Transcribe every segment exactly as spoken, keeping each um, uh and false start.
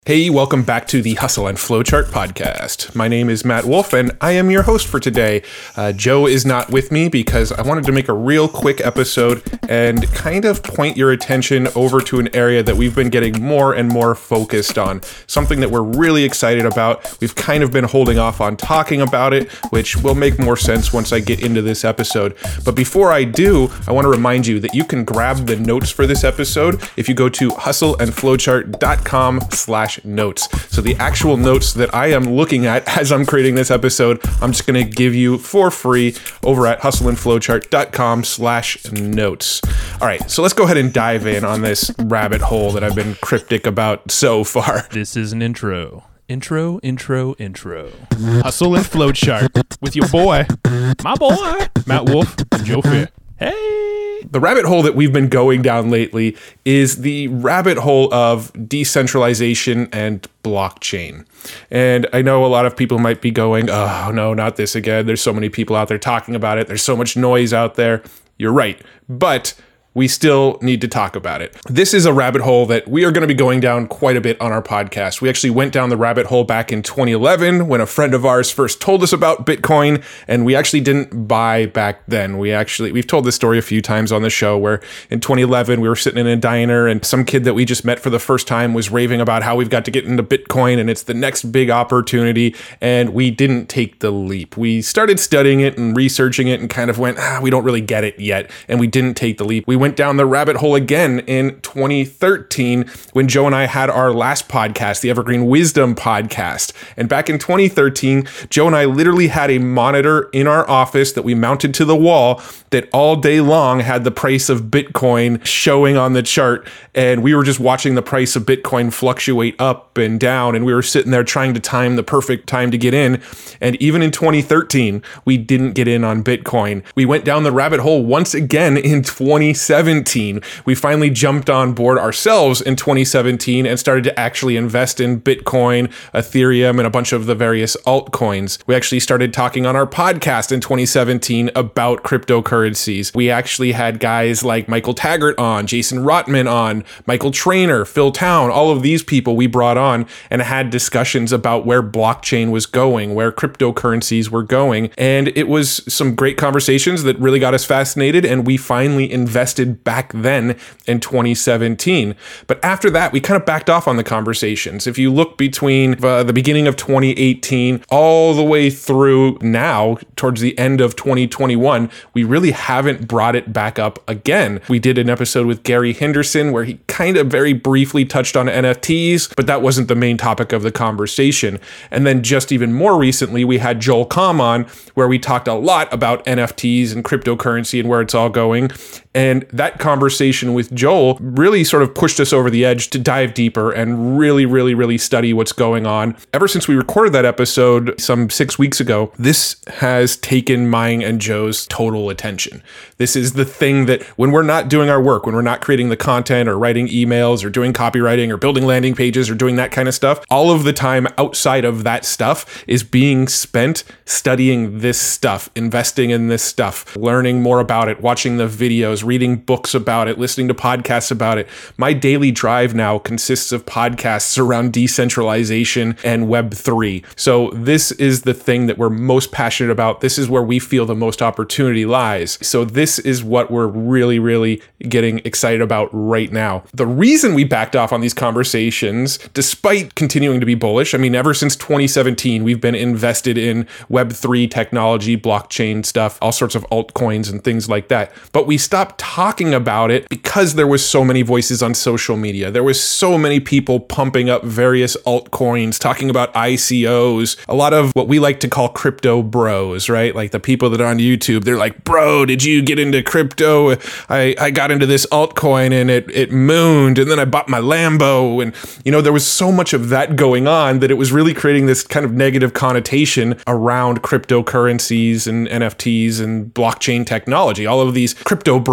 Hey, welcome back to the Hustle and Flowchart podcast. My name is Matt Wolf, and I am your host for today. Uh, Joe is not with me because I wanted to make a real quick episode and kind of point your attention over to an area that we've been getting more and more focused on, something that we're really excited about. We've kind of been holding off on talking about it, which will make more sense once I get into this episode. But before I do, I want to remind you that you can grab the notes for this episode if you go to hustleandflowchart.com slash notes. So the actual notes that I am looking at as I'm creating this episode, I'm just going to give you for free over at hustleandflowchart.com slash notes. All right, so let's go ahead and dive in on this rabbit hole that I've been cryptic about so far. This is an intro. Intro, intro, intro. Hustle and Flowchart with your boy, my boy, Matt Wolf and Joe Fair. Hey! The rabbit hole that we've been going down lately is the rabbit hole of decentralization and blockchain. And I know a lot of people might be going, oh no, not this again. There's so many people out there talking about it. There's so much noise out there. You're right. But we still need to talk about it. This is a rabbit hole that we are going to be going down quite a bit on our podcast. We actually went down the rabbit hole back in twenty eleven when a friend of ours first told us about Bitcoin, and we actually didn't buy back then. We actually, we've told this story a few times on the show where in twenty eleven we were sitting in a diner and some kid that we just met for the first time was raving about how we've got to get into Bitcoin and it's the next big opportunity, and we didn't take the leap. We started studying it and researching it and kind of went, ah, we don't really get it yet, and we didn't take the leap. We went down the rabbit hole again in twenty thirteen when Joe and I had our last podcast, the Evergreen Wisdom podcast. And back in twenty thirteen, Joe and I literally had a monitor in our office that we mounted to the wall that all day long had the price of Bitcoin showing on the chart. And we were just watching the price of Bitcoin fluctuate up and down. And we were sitting there trying to time the perfect time to get in. And even in twenty thirteen, we didn't get in on Bitcoin. We went down the rabbit hole once again in twenty seventeen. We finally jumped on board ourselves in twenty seventeen and started to actually invest in Bitcoin, Ethereum, and a bunch of the various altcoins. We actually started talking on our podcast in twenty seventeen about cryptocurrencies. We actually had guys like Michael Taggart on, Jason Rotman on, Michael Trainer, Phil Town, all of these people we brought on and had discussions about where blockchain was going, where cryptocurrencies were going. And it was some great conversations that really got us fascinated, and we finally invested back then in twenty seventeen. But after that, we kind of backed off on the conversations. If you look between uh, the beginning of twenty eighteen all the way through now, towards the end of twenty twenty-one, we really haven't brought it back up again. We did an episode with Gary Henderson where he kind of very briefly touched on N F Ts, but that wasn't the main topic of the conversation. And then just even more recently, we had Joel Comm on where we talked a lot about N F Ts and cryptocurrency and where it's all going. And that conversation with Joel really sort of pushed us over the edge to dive deeper and really, really, really study what's going on. Ever since we recorded that episode some six weeks ago, this has taken mine and Joe's total attention. This is the thing that when we're not doing our work, when we're not creating the content or writing emails or doing copywriting or building landing pages or doing that kind of stuff, all of the time outside of that stuff is being spent studying this stuff, investing in this stuff, learning more about it, watching the videos, reading books about it, listening to podcasts about it. My daily drive now consists of podcasts around decentralization and Web three. So this is the thing that we're most passionate about. This is where we feel the most opportunity lies. So this is what we're really, really getting excited about right now. The reason we backed off on these conversations, despite continuing to be bullish, I mean, ever since twenty seventeen, we've been invested in Web three technology, blockchain stuff, all sorts of altcoins and things like that. But we stopped talking about it because there was so many voices on social media. There was so many people pumping up various altcoins, talking about I C Os, a lot of what we like to call crypto bros, right? Like the people that are on YouTube, they're like, bro, did you get into crypto? I, I got into this altcoin and it, it mooned, and then I bought my Lambo. And, you know, there was so much of that going on that it was really creating this kind of negative connotation around cryptocurrencies and N F Ts and blockchain technology. All of these crypto bros were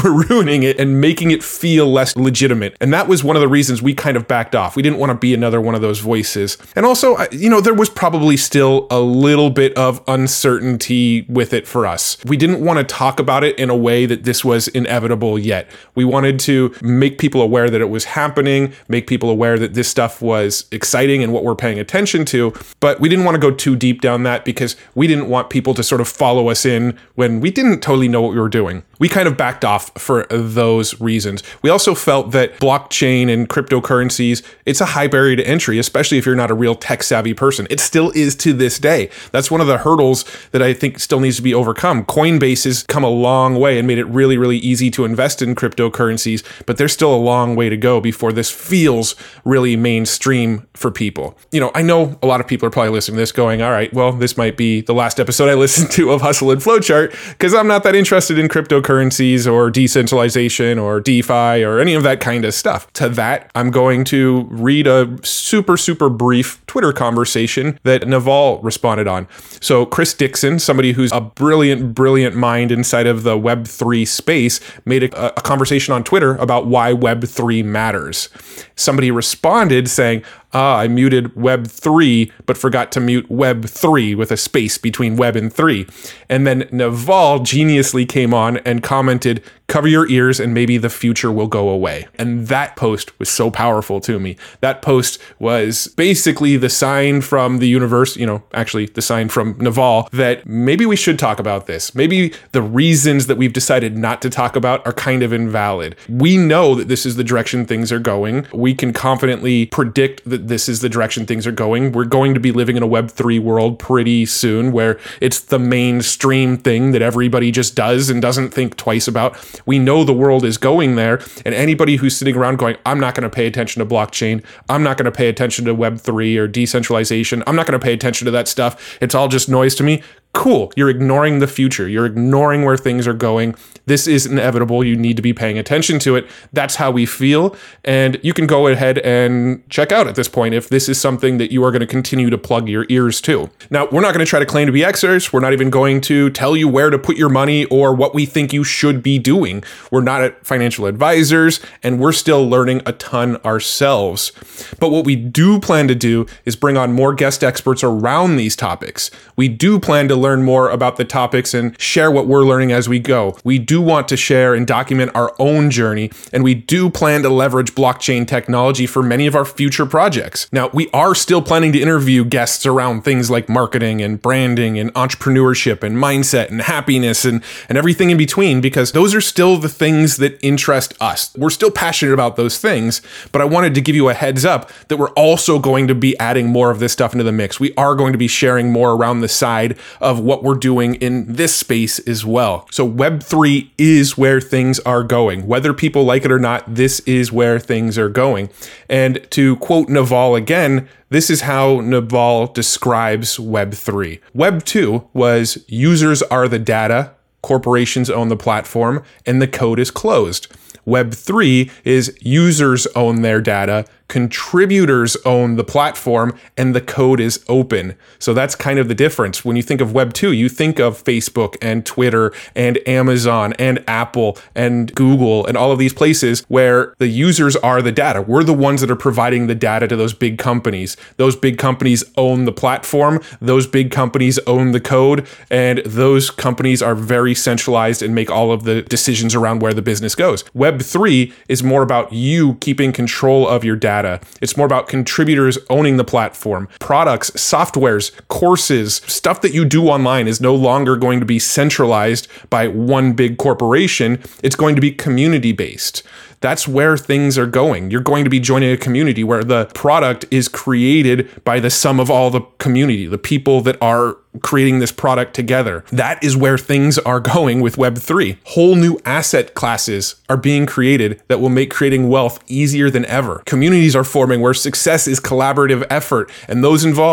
ruining it and making it feel less legitimate. And that was one of the reasons we kind of backed off. We didn't want to be another one of those voices. And also, you know, there was probably still a little bit of uncertainty with it for us. We didn't want to talk about it in a way that this was inevitable yet. We wanted to make people aware that it was happening, make people aware that this stuff was exciting and what we're paying attention to. But we didn't want to go too deep down that because we didn't want people to sort of follow us in when we didn't totally know what we were doing. We kind of backed off for those reasons. We also felt that blockchain and cryptocurrencies, it's a high barrier to entry, especially if you're not a real tech savvy person. It still is to this day. That's one of the hurdles that I think still needs to be overcome. Coinbase has come a long way and made it really, really easy to invest in cryptocurrencies, but there's still a long way to go before this feels really mainstream for people. You know, I know a lot of people are probably listening to this going, all right, well, this might be the last episode I listened to of Hustle and Flowchart because I'm not that interested in cryptocurrencies or decentralization or DeFi or any of that kind of stuff. To that, I'm going to read a super, super brief Twitter conversation that Naval responded on. So Chris Dixon, somebody who's a brilliant, brilliant mind inside of the Web three space, made a, a conversation on Twitter about why Web three matters. Somebody responded saying, ah, I muted Web three, but forgot to mute Web three with a space between Web and three. And then Naval geniusly came on and commented, cover your ears and maybe the future will go away. And that post was so powerful to me. That post was basically the sign from the universe, you know, actually the sign from Naval that maybe we should talk about this. Maybe the reasons that we've decided not to talk about are kind of invalid. We know that this is the direction things are going. We can confidently predict that this is the direction things are going. We're going to be living in a Web three world pretty soon where it's the mainstream thing that everybody just does and doesn't think twice about. We know the world is going there, and anybody who's sitting around going, I'm not going to pay attention to blockchain, I'm not going to pay attention to Web three or decentralization, I'm not going to pay attention to that stuff, it's all just noise to me. Cool. You're ignoring the future. You're ignoring where things are going. This is inevitable. You need to be paying attention to it. That's how we feel. And you can go ahead and check out at this point if this is something that you are going to continue to plug your ears to. Now, we're not going to try to claim to be experts. We're not even going to tell you where to put your money or what we think you should be doing. We're not financial advisors, and we're still learning a ton ourselves. But what we do plan to do is bring on more guest experts around these topics. We do plan to learn more about the topics and share what we're learning as we go. We do want to share and document our own journey, and we do plan to leverage blockchain technology for many of our future projects. Now, we are still planning to interview guests around things like marketing and branding and entrepreneurship and mindset and happiness and, and everything in between, because those are still the things that interest us. We're still passionate about those things, but I wanted to give you a heads up that we're also going to be adding more of this stuff into the mix. We are going to be sharing more around the side of what we're doing in this space as well. So Web three is where things are going. Whether people like it or not, this is where things are going. And to quote Naval again, this is how Naval describes Web three. Web two was users are the data, corporations own the platform, and the code is closed. Web three is users own their data, contributors own the platform, and the code is open. So that's kind of the difference. When you think of Web two, you think of Facebook and Twitter and Amazon and Apple and Google and all of these places where the users are the data. We're the ones that are providing the data to those big companies. Those big companies own the platform, those big companies own the code, and those companies are very centralized and make all of the decisions around where the business goes. Web three is more about you keeping control of your data. It's more about contributors owning the platform. Products, softwares, courses, stuff that you do online is no longer going to be centralized by one big corporation. It's going to be community-based. That's where things are going. You're going to be joining a community where the product is created by the sum of all the community, the people that are creating this product together. That is where things are going with Web three. Whole new asset classes are being created that will make creating wealth easier than ever. Communities are forming where success is collaborative effort, and those involved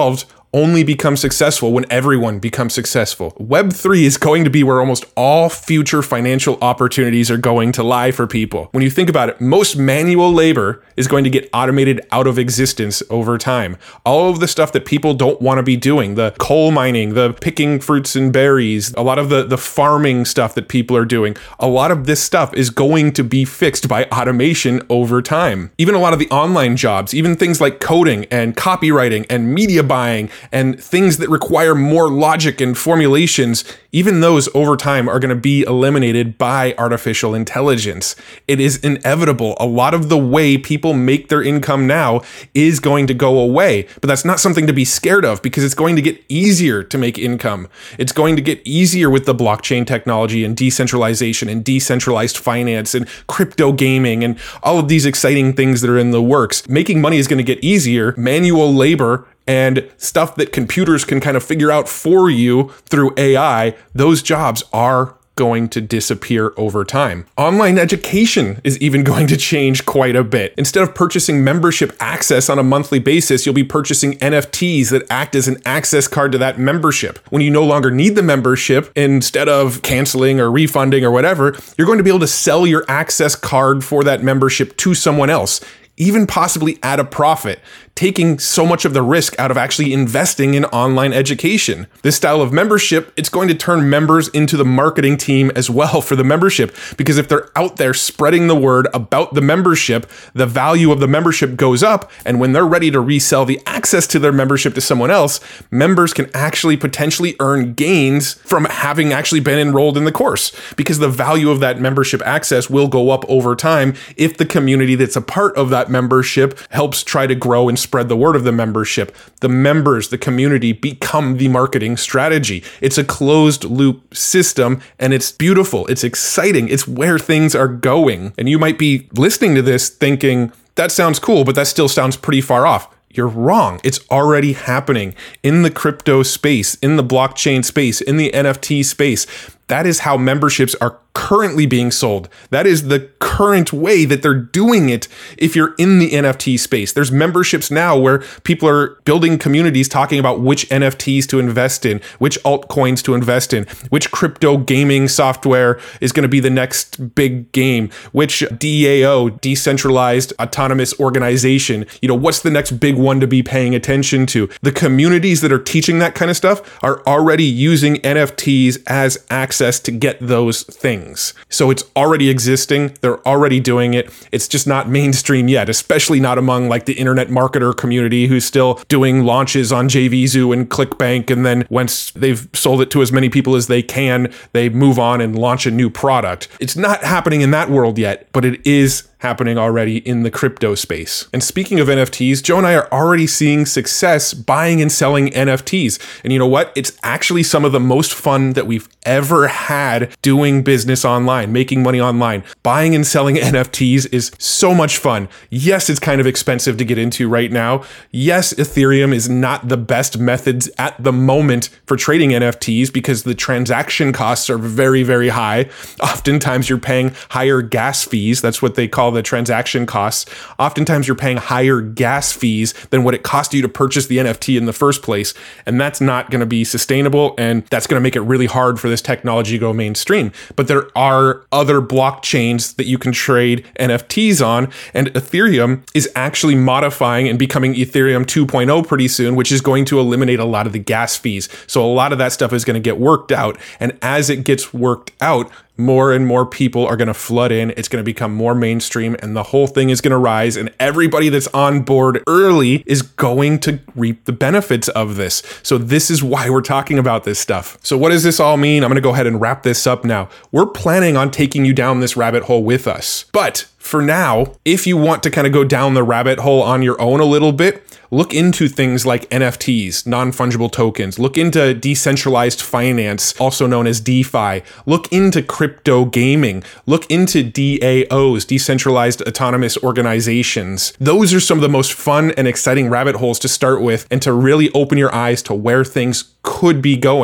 only become successful when everyone becomes successful. Web three is going to be where almost all future financial opportunities are going to lie for people. When you think about it, most manual labor is going to get automated out of existence over time. All of the stuff that people don't want to be doing, the coal mining, the picking fruits and berries, a lot of the, the farming stuff that people are doing, a lot of this stuff is going to be fixed by automation over time. Even a lot of the online jobs, even things like coding and copywriting and media buying and things that require more logic and formulations, even those over time are going to be eliminated by artificial intelligence. It is inevitable. A lot of the way people make their income now is going to go away, but that's not something to be scared of because it's going to get easier to make income. It's going to get easier with the blockchain technology and decentralization and decentralized finance and crypto gaming and all of these exciting things that are in the works. Making money is going to get easier. Manual labor and stuff that computers can kind of figure out for you through A I, those jobs are going to disappear over time. Online education is even going to change quite a bit. Instead of purchasing membership access on a monthly basis, you'll be purchasing N F Ts that act as an access card to that membership. When you no longer need the membership, instead of canceling or refunding or whatever, you're going to be able to sell your access card for that membership to someone else, even possibly at a profit, taking so much of the risk out of actually investing in online education. This style of membership, it's going to turn members into the marketing team as well for the membership, because if they're out there spreading the word about the membership, the value of the membership goes up, and when they're ready to resell the access to their membership to someone else, members can actually potentially earn gains from having actually been enrolled in the course, because the value of that membership access will go up over time if the community that's a part of that membership helps try to grow and spread the word of the membership. The members, the community become the marketing strategy. It's a closed loop system and it's beautiful. It's exciting. It's where things are going. And you might be listening to this thinking, that sounds cool, but that still sounds pretty far off. You're wrong. It's already happening in the crypto space, in the blockchain space, in the N F T space. That is how memberships are currently being sold. That is the current way that they're doing it if you're in the N F T space. There's memberships now where people are building communities talking about which N F Ts to invest in, which altcoins to invest in, which crypto gaming software is going to be the next big game, which D A O, decentralized autonomous organization, you know, what's the next big one to be paying attention to. The communities that are teaching that kind of stuff are already using N F Ts as access to get those things. So it's already existing. They're already doing it. It's just not mainstream yet, especially not among like the internet marketer community who's still doing launches on JVZoo and ClickBank. And then once they've sold it to as many people as they can, they move on and launch a new product. It's not happening in that world yet, but it is happening already in the crypto space. And speaking of N F Ts, Joe and I are already seeing success buying and selling N F Ts. And you know what? It's actually some of the most fun that we've ever had doing business online, making money online. Buying and selling N F Ts is so much fun. Yes, it's kind of expensive to get into right now. Yes, Ethereum is not the best methods at the moment for trading N F Ts because the transaction costs are very, very high. Oftentimes you're paying higher gas fees. That's what they call the transaction costs. Oftentimes you're paying higher gas fees than what it cost you to purchase the N F T in the first place. And that's not going to be sustainable. And that's going to make it really hard for this technology to go mainstream. But there are other blockchains that you can trade N F Ts on. And Ethereum is actually modifying and becoming Ethereum two point oh pretty soon, which is going to eliminate a lot of the gas fees. So a lot of that stuff is going to get worked out. And as it gets worked out, more and more people are going to flood in. It's going to become more mainstream and the whole thing is going to rise. And everybody that's on board early is going to reap the benefits of this. So this is why we're talking about this stuff. So what does this all mean? I'm going to go ahead and wrap this up now. We're planning on taking you down this rabbit hole with us. But for now, if you want to kind of go down the rabbit hole on your own a little bit, look into things like N F Ts, non-fungible tokens. Look into decentralized finance, also known as DeFi. Look into crypto gaming. Look into D A Os, decentralized autonomous organizations. Those are some of the most fun and exciting rabbit holes to start with and to really open your eyes to where things could be going.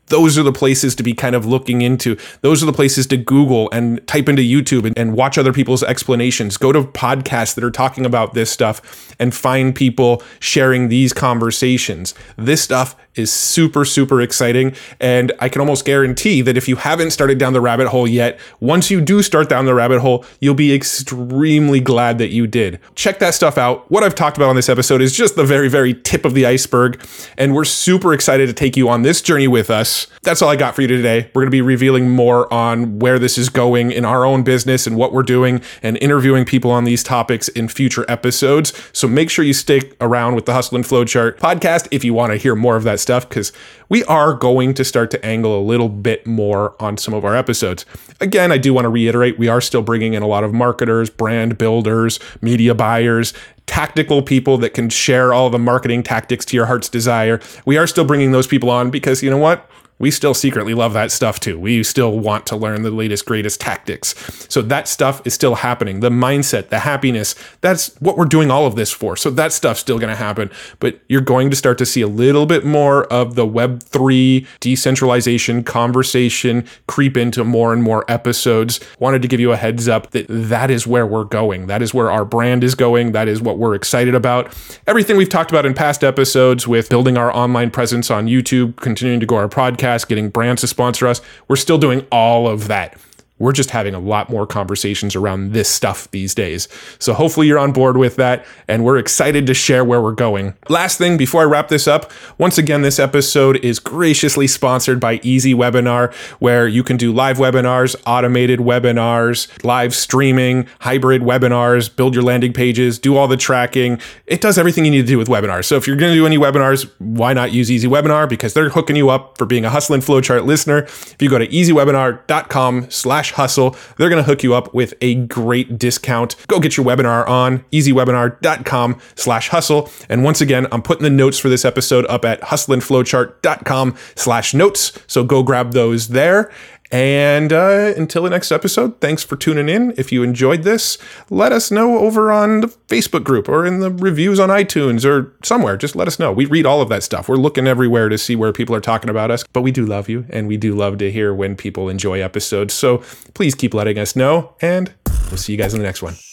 those are the places to be kind of looking into. Those are the places to Google and type into YouTube and, and watch other people's explanations. Go to podcasts that are talking about this stuff and find people sharing these conversations. This stuff is super, super exciting. And I can almost guarantee that if you haven't started down the rabbit hole yet, once you do start down the rabbit hole, you'll be extremely glad that you did. Check that stuff out. What I've talked about on this episode is just the very, very tip of the iceberg. And we're super excited to take you on this journey with us. That's all I got for you today. We're going to be revealing more on where this is going in our own business and what we're doing and interviewing people on these topics in future episodes. So make sure you stick around with the Hustle and Flowchart podcast if you want to hear more of that stuff, because we are going to start to angle a little bit more on some of our episodes. Again, I do want to reiterate, we are still bringing in a lot of marketers, brand builders, media buyers, tactical people that can share all the marketing tactics to your heart's desire. We are still bringing those people on because, you know what? We still secretly love that stuff too. We still want to learn the latest, greatest tactics. So that stuff is still happening. The mindset, the happiness, that's what we're doing all of this for. So that stuff's still going to happen. But you're going to start to see a little bit more of the Web three decentralization conversation creep into more and more episodes. Wanted to give you a heads up that that is where we're going. That is where our brand is going. That is what we're excited about. Everything we've talked about in past episodes with building our online presence on YouTube, continuing to grow our podcast, getting brands to sponsor us. We're still doing all of that. We're just having a lot more conversations around this stuff these days. So hopefully you're on board with that, and we're excited to share where we're going. Last thing before I wrap this up, once again, this episode is graciously sponsored by Easy Webinar, where you can do live webinars, automated webinars, live streaming, hybrid webinars, build your landing pages, do all the tracking. It does everything you need to do with webinars. So if you're going to do any webinars, why not use Easy Webinar? Because they're hooking you up for being a Hustle and Flowchart listener. If you go to easywebinar.com slash hustle, they're going to hook you up with a great discount. Go get your webinar on easywebinar.com slash hustle. And once again, I'm putting the notes for this episode up at hustleandflowchart.com slash notes. So go grab those there. And uh, until the next episode, thanks for tuning in. If you enjoyed this, let us know over on the Facebook group or in the reviews on iTunes or somewhere. Just let us know. We read all of that stuff. We're looking everywhere to see where people are talking about us. But we do love you, and we do love to hear when people enjoy episodes. So please keep letting us know, and we'll see you guys in the next one.